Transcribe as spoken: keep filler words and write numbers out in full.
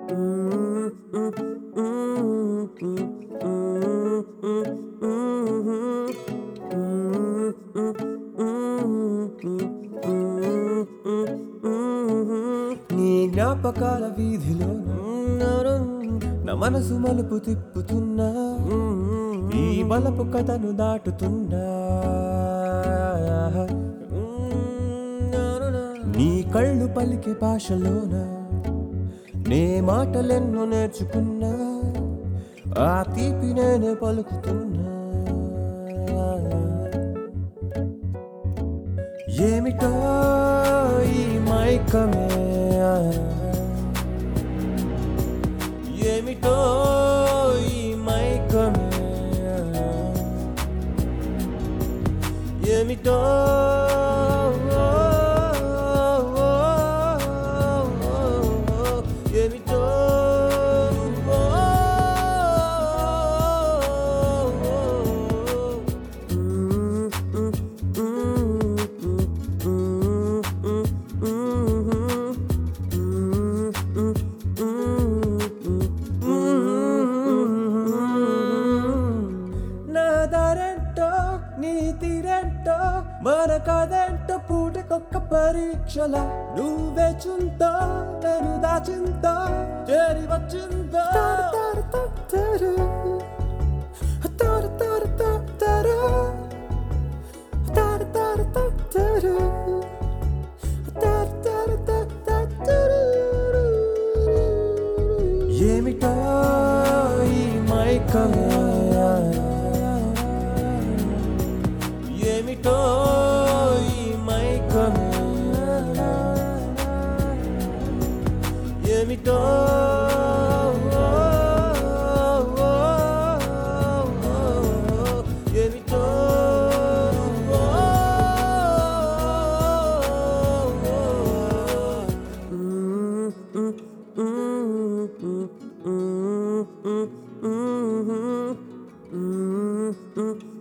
నీ జ్ఞాపకాల వీధిలో నా మనసు మలుపు తిప్పుతున్నా, ఈ బలపు కథను దాటుతున్నా. నీ కళ్ళు పలికే భాషలోన నే మాటలెన్నో నేర్చుకున్నా, ఆ తీపి నేనే పలుకుతున్నా. ఏమిటో ఈ మైకమే, ఏమిటో ఈ మైకమే, ఏమిటో ఏమిటో నాదారెంటో నీ తీరెంటో మన కాదెంటో పూటకొక్క పరీక్షల నువ్వే చుంతో నేను దాచింతో చేరి వచ్చిందో. ఏమిటో ఈ మైకమే, ఏమిటో ఈ మైకమే, ఏమిటో ఏమిటో Mm-hmm.